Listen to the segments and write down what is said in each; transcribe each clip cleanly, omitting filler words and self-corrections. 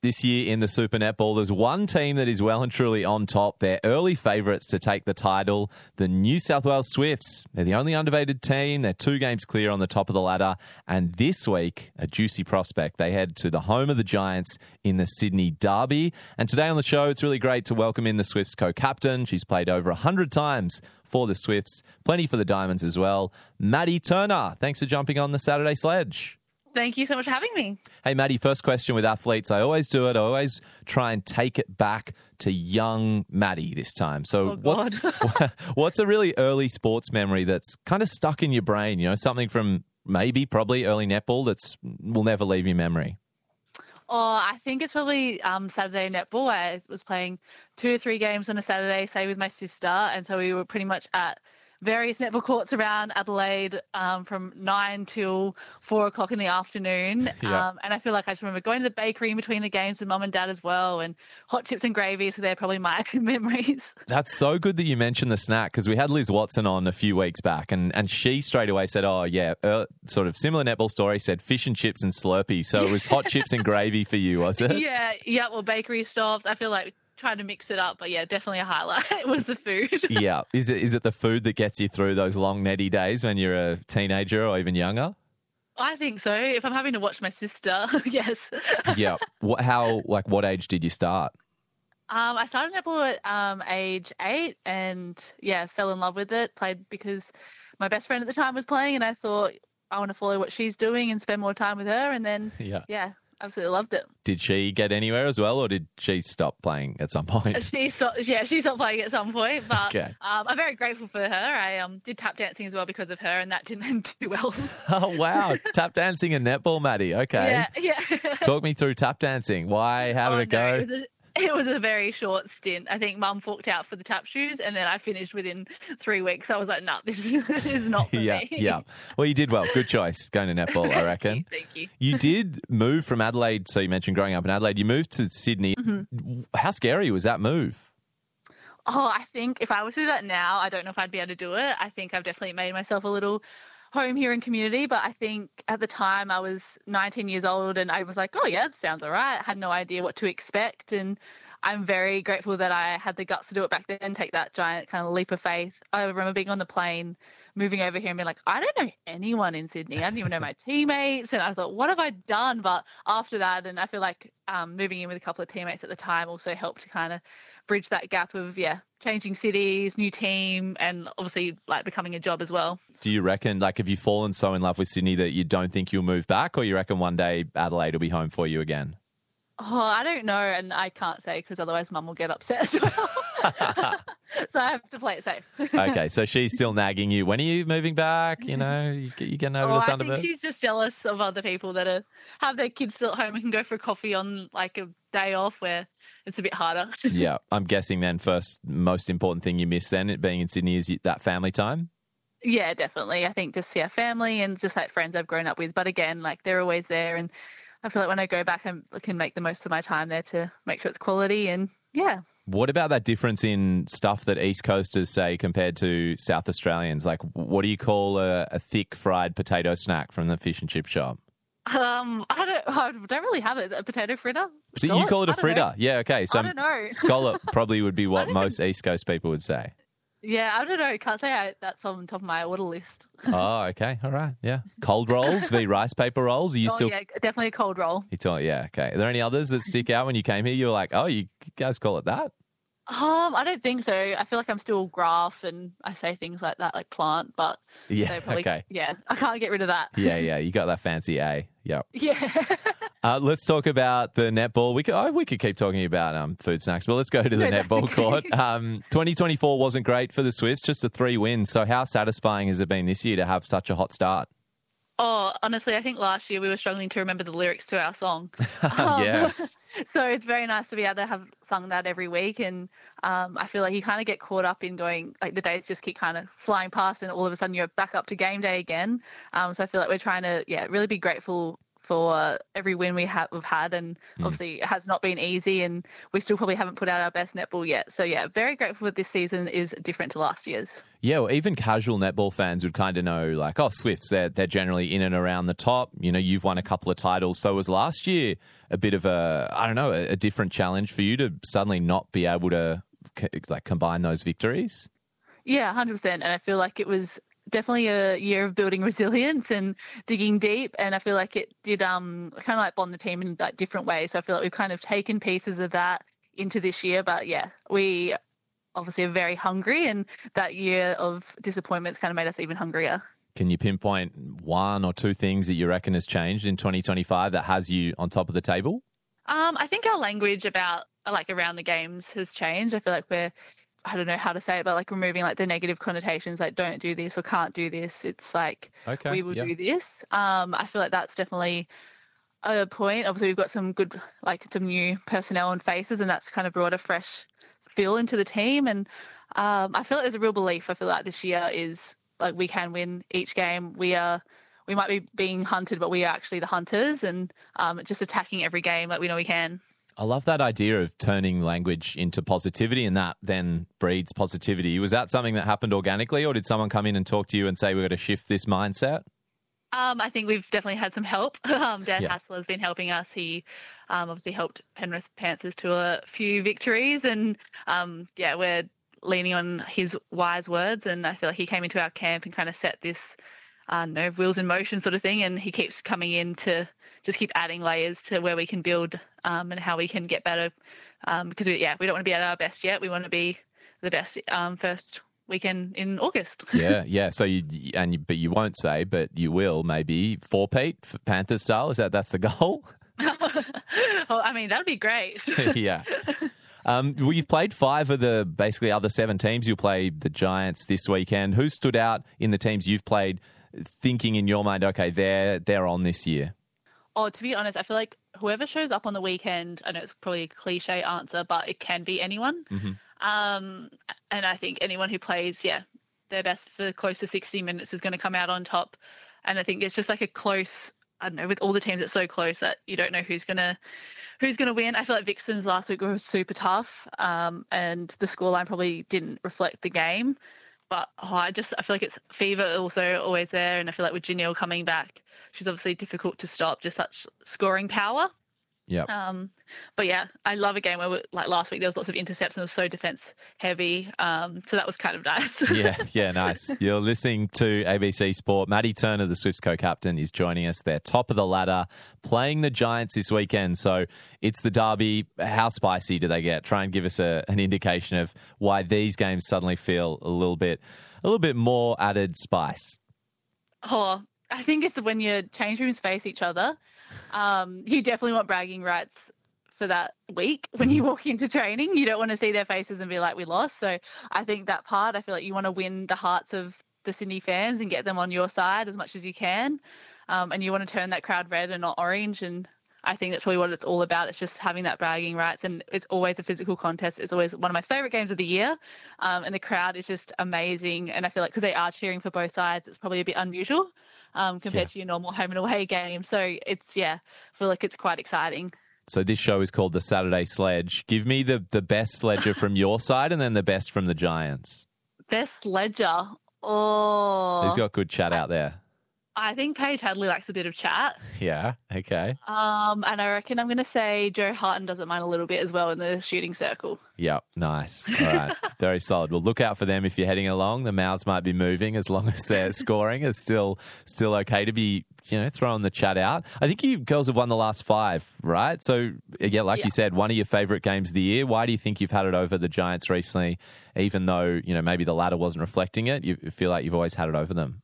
This year in the Super Netball, there's one team that is well and truly on top. They're early favourites to take the title, the New South Wales Swifts. They're the only undefeated team. They're 2 games clear on the top of the ladder. And this week, a juicy prospect. They head to the home of the Giants in the Sydney Derby. And today on the show, it's really great to welcome in the Swifts co-captain. She's played over 100 times for the Swifts, plenty for the Diamonds as well. Maddie Turner, thanks for jumping on the Saturday Sledge. Thank you so much for having me. Hey, Maddie, first question with athletes. I always do it. I always try and take it back to young Maddie this time. So what's a really early sports memory that's kind of stuck in your brain? You know, something from probably early netball that's will never leave your memory. Oh, I think it's probably Saturday netball. I was playing 2 to 3 games on a Saturday, say with my sister. And so we were pretty much at various netball courts around Adelaide from 9 till 4 o'clock in the afternoon. Yeah. And I feel like I just remember going to the bakery in between the games with mum and dad as well, and hot chips and gravy. So they're probably my memories. That's so good that you mentioned the snack, because we had Liz Watson on a few weeks back and she straight away said, sort of similar netball story, said fish and chips and Slurpee. So it was hot chips and gravy for you, was it? Yeah. Well, bakery stops. I feel like trying to mix it up, but yeah, definitely a highlight. It was the food. Yeah. Is it the food that gets you through those long netty days when you're a teenager or even younger? I think so. If I'm having to watch my sister, yes. Yeah. What age did you start? I started netball at age 8 and fell in love with it. Played because my best friend at the time was playing and I thought I want to follow what she's doing and spend more time with her, and then absolutely loved it. Did she get anywhere as well, or did she stop playing at some point? She stopped playing at some point, but okay. I'm very grateful for her. I did tap dancing as well because of her, and that didn't end too well. Oh, wow. Tap dancing and netball, Maddie. Okay. Yeah. Talk me through tap dancing. Why? How did it go? It was a very short stint. I think mum forked out for the tap shoes and then I finished within 3 weeks. I was like, no, this is not for me. Yeah. Well, you did well. Good choice going to netball, I reckon. Thank you. You did move from Adelaide. So you mentioned growing up in Adelaide. You moved to Sydney. Mm-hmm. How scary was that move? Oh, I think if I were to do that now, I don't know if I'd be able to do it. I think I've definitely made myself a little home here in community, but I think at the time I was 19 years old and I was like, oh yeah, it sounds all right. I had no idea what to expect, and I'm very grateful that I had the guts to do it back then, take that giant kind of leap of faith. I remember being on the plane, moving over here and being like, I don't know anyone in Sydney. I didn't even know my teammates. And I thought, what have I done? But after that, and I feel like moving in with a couple of teammates at the time also helped to kind of bridge that gap of, changing cities, new team, and obviously like becoming a job as well. Do you reckon, have you fallen so in love with Sydney that you don't think you'll move back, or you reckon one day Adelaide will be home for you again? Oh, I don't know, and I can't say because otherwise Mum will get upset as well. So I have to play it safe. Okay, so she's still nagging you. When are you moving back? You know, you getting over the Thunderbird? I think she's just jealous of other people that have their kids still at home and can go for a coffee on like a day off where it's a bit harder. Yeah, I'm guessing then most important thing you miss then, it being in Sydney, is that family time? Yeah, definitely. I think just family and just like friends I've grown up with. But again, like they're always there, and I feel like when I go back, I can make the most of my time there to make sure it's quality. And What about that difference in stuff that East Coasters say compared to South Australians? Like, what do you call a thick fried potato snack from the fish and chip shop? I don't really have it. A potato fritter? You call it a fritter? Yeah, okay. So I don't know. Scallop probably would be what most East Coast people would say. Yeah, I don't know. Can't say that's on top of my order list. Oh, okay. All right. Yeah. Cold rolls v rice paper rolls. Are you still? Yeah, definitely a cold roll. Yeah. Okay. Are there any others that stick out when you came here? You were like, oh, you guys call it that? I don't think so. I feel like I'm still graph and I say things like that, like plant, but okay. Yeah, I can't get rid of that. Yeah. You got that fancy A. Yep. Yeah. Let's talk about the netball. We could keep talking about food snacks, but let's go to the netball court. 2024 wasn't great for the Swifts, just a 3 wins. So how satisfying has it been this year to have such a hot start? Oh, honestly, I think last year we were struggling to remember the lyrics to our song. Yes. So it's very nice to be able to have sung that every week. And I feel like you kind of get caught up in going, like the days just keep kind of flying past and all of a sudden you're back up to game day again. So I feel like we're trying to, really be grateful for every win we've had, and obviously it has not been easy, and we still probably haven't put out our best netball yet. So yeah, very grateful that this season is different to last year's. Yeah, well, even casual netball fans would kind of know, like, oh, Swifts, they're generally in and around the top. You know, you've won a couple of titles. So was last year a bit of a different challenge for you to suddenly not be able to combine those victories? Yeah, 100%. And I feel like it was definitely a year of building resilience and digging deep. And I feel like it did kind of like bond the team in like different ways. So I feel like we've kind of taken pieces of that into this year. But yeah, we obviously are very hungry, and that year of disappointments kind of made us even hungrier. Can you pinpoint one or two things that you reckon has changed in 2025 that has you on top of the table? I think our language about like around the games has changed. I feel like I don't know how to say it, but like removing like the negative connotations, like don't do this or can't do this. It's like, okay, we will do this. I feel like that's definitely a point. Obviously, we've got some good, like some new personnel and faces, and that's kind of brought a fresh feel into the team. And I feel like there's a real belief. I feel like this year is like we can win each game. We might be being hunted, but we are actually the hunters, and just attacking every game like we know we can. I love that idea of turning language into positivity, and that then breeds positivity. Was that something that happened organically, or did someone come in and talk to you and say, we've got to shift this mindset? I think we've definitely had some help. Dan Hassler has been helping us. He obviously helped Penrith Panthers to a few victories, and we're leaning on his wise words, and I feel like he came into our camp and kind of set this wheels in motion sort of thing, and he keeps coming in to just keep adding layers to where we can build and how we can get better, because we don't want to be at our best yet. We want to be the best first weekend in August. yeah. So but you won't say, but you will maybe four-peat Panthers style. That's the goal? Well, I mean, that would be great. Yeah. Well, you've played 5 of the basically other 7 teams. You'll play the Giants this weekend. Who stood out in the teams you've played, thinking in your mind, okay, they're on this year? Oh, to be honest, I feel like whoever shows up on the weekend, I know it's probably a cliche answer, but it can be anyone. Mm-hmm. And I think anyone who plays, their best for close to 60 minutes is going to come out on top. And I think it's just like a close, I don't know, with all the teams, it's so close that you don't know who's gonna win. I feel like Vixens last week was super tough, and the scoreline probably didn't reflect the game. But I feel like it's fever also always there, and I feel like with Janelle coming back, she's obviously difficult to stop, just such scoring power. Yeah. But yeah, I love a game where like last week there was lots of intercepts and it was so defense heavy. So that was kind of nice. Yeah, nice. You're listening to ABC Sport. Maddie Turner, the Swifts co-captain, is joining us. They're top of the ladder, playing the Giants this weekend. So it's the derby. How spicy do they get? Try and give us an indication of why these games suddenly feel a little bit more added spice. Oh, I think it's when your change rooms face each other. You definitely want bragging rights for that week when you walk into training. You don't want to see their faces and be like, we lost. So I think that part, I feel like you want to win the hearts of the Sydney fans and get them on your side as much as you can. And you want to turn that crowd red and not orange. And I think that's really what it's all about. It's just having that bragging rights. And it's always a physical contest. It's always one of my favorite games of the year. And the crowd is just amazing. And I feel like because they are cheering for both sides, it's probably a bit unusual compared to your normal home and away game. So it's, I feel like it's quite exciting. So this show is called the Saturday Sledge. Give me the best sledger from your side and then the best from the Giants. Best sledger? Oh. Who's got good chat out there? I think Paige Hadley likes a bit of chat. Yeah, okay. And I reckon I'm going to say Joe Harton doesn't mind a little bit as well in the shooting circle. Yep, nice. All right, very solid. Well, look out for them if you're heading along. The mouths might be moving as long as they're scoring. It's still okay to be, throwing the chat out. I think you girls have won the last 5, right? So, you said, one of your favourite games of the year. Why do you think you've had it over the Giants recently, even though, maybe the ladder wasn't reflecting it? You feel like you've always had it over them?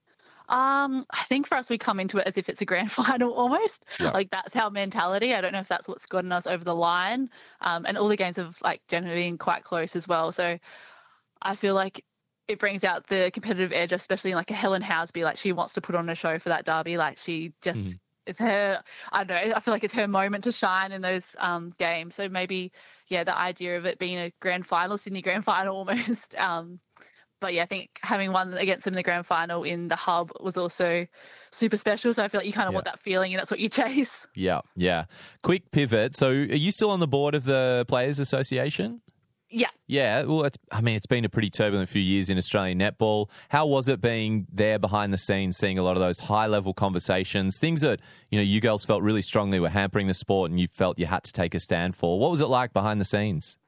I think for us, we come into it as if it's a grand final almost. Yep. Like that's our mentality. I don't know if that's what's gotten us over the line. And all the games have generally been quite close as well. So I feel like it brings out the competitive edge, especially in a Helen Housby. She wants to put on a show for that derby. She just, it's her, I don't know, I feel like it's her moment to shine in those games. So maybe, the idea of it being a grand final, Sydney grand final almost. But yeah, I think having won against them in the grand final in the hub was also super special. So I feel like you kind of want that feeling, and that's what you chase. Yeah, yeah. Quick pivot. So are you still on the board of the Players Association? Yeah. Yeah, well, it's been a pretty turbulent few years in Australian netball. How was it being there behind the scenes, seeing a lot of those high-level conversations, things that, you girls felt really strongly were hampering the sport and you felt you had to take a stand for? What was it like behind the scenes?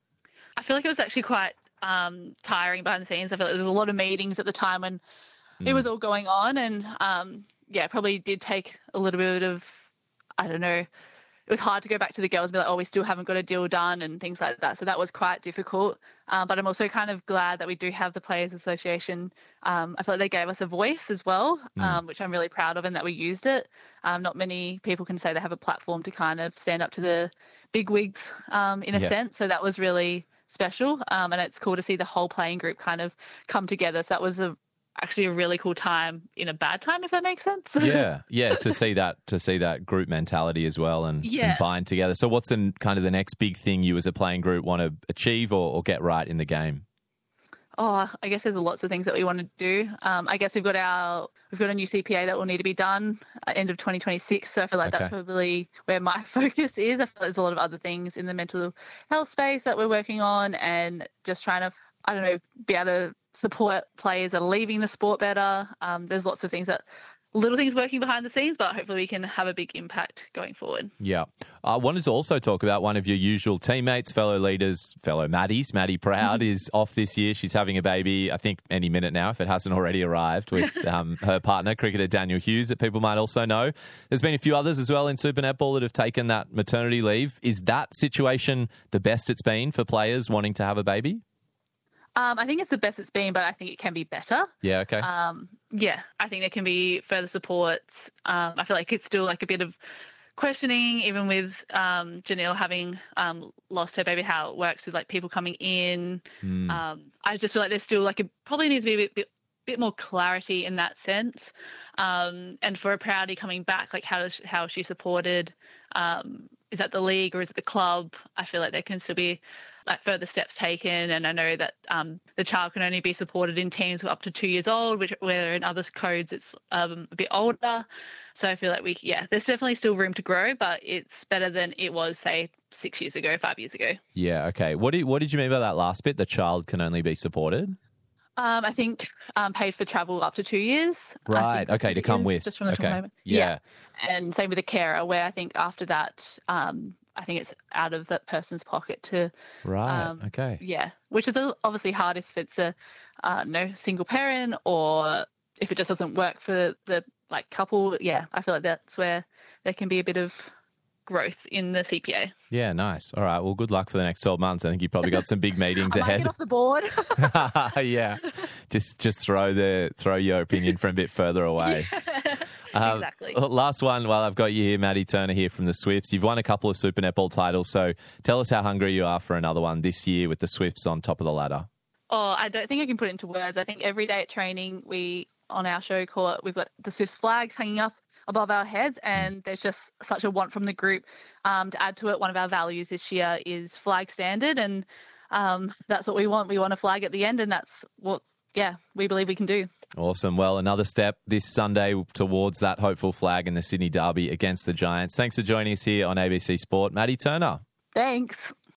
I feel like it was actually quite tiring behind the scenes. I feel like there was a lot of meetings at the time when it was all going on, and probably did take a little bit of, I don't know, it was hard to go back to the girls and be like, oh, we still haven't got a deal done and things like that. So that was quite difficult. But I'm also kind of glad that we do have the Players Association. I feel like they gave us a voice as well, which I'm really proud of, and that we used it. Not many people can say they have a platform to kind of stand up to the big wigs in a sense. So that was really special. And it's cool to see the whole playing group kind of come together. So that was actually a really cool time in a bad time, if that makes sense. Yeah, to see that group mentality as well and bind together. So what's the next big thing you as a playing group want to achieve or get right in the game? Oh, I guess there's lots of things that we want to do. I guess we've got a new CPA that will need to be done at end of 2026. So I feel like that's probably where my focus is. I feel like there's a lot of other things in the mental health space that we're working on, and just trying to, I don't know, be able to support players that are leaving the sport better. There's lots of little things working behind the scenes, but hopefully we can have a big impact going forward. Yeah. I wanted to also talk about one of your usual teammates, fellow leaders, fellow Maddies. Maddie Proud is off this year. She's having a baby, I think, any minute now, if it hasn't already arrived, with her partner, cricketer Daniel Hughes, that people might also know. There's been a few others as well in Super Netball that have taken that maternity leave. Is that situation the best it's been for players wanting to have a baby? I think it's the best it's been, but I think it can be better. Yeah, okay. I think there can be further supports. I feel like it's still like a bit of questioning, even with Janelle having lost her baby, how it works with like people coming in. I just feel like there's still probably needs to be a bit more clarity in that sense. And for a Proudy coming back, like how is she supported? Is that the league or is it the club? I feel like there can still be further steps taken, and I know that the child can only be supported in teams up to 2 years old, where in other codes it's a bit older. So I feel like there's definitely still room to grow, but it's better than it was, say, 6 years ago, 5 years ago. Yeah, okay. What did you mean by that last bit? The child can only be supported? I think paid for travel up to 2 years. Right. Okay, to come with. Just from the moment. Yeah. And same with the carer, where I think after that, I think it's out of that person's pocket to. Right. Okay. Yeah, which is obviously hard if it's a single parent, or if it just doesn't work for the couple. Yeah, I feel like that's where there can be a bit of growth in the CPA. Yeah, nice. All right. Well, good luck for the next 12 months. I think you've probably got some big meetings ahead. Get off the board. Yeah. Just throw your opinion from a bit further away. Yeah, exactly. Last one while I've got you here, Maddie Turner here from the Swifts. You've won a couple of Super Netball titles, so tell us how hungry you are for another one this year with the Swifts on top of the ladder. Oh, I don't think I can put it into words. I think every day at training, on our show court, we've got the Swifts flags hanging up above our heads, and there's just such a want from the group to add to it. One of our values this year is flag standard, and that's what we want. We want a flag at the end, and that's what we believe we can do. Awesome. Well, another step this Sunday towards that hopeful flag in the Sydney Derby against the Giants. Thanks for joining us here on ABC Sport. Maddie Turner. Thanks.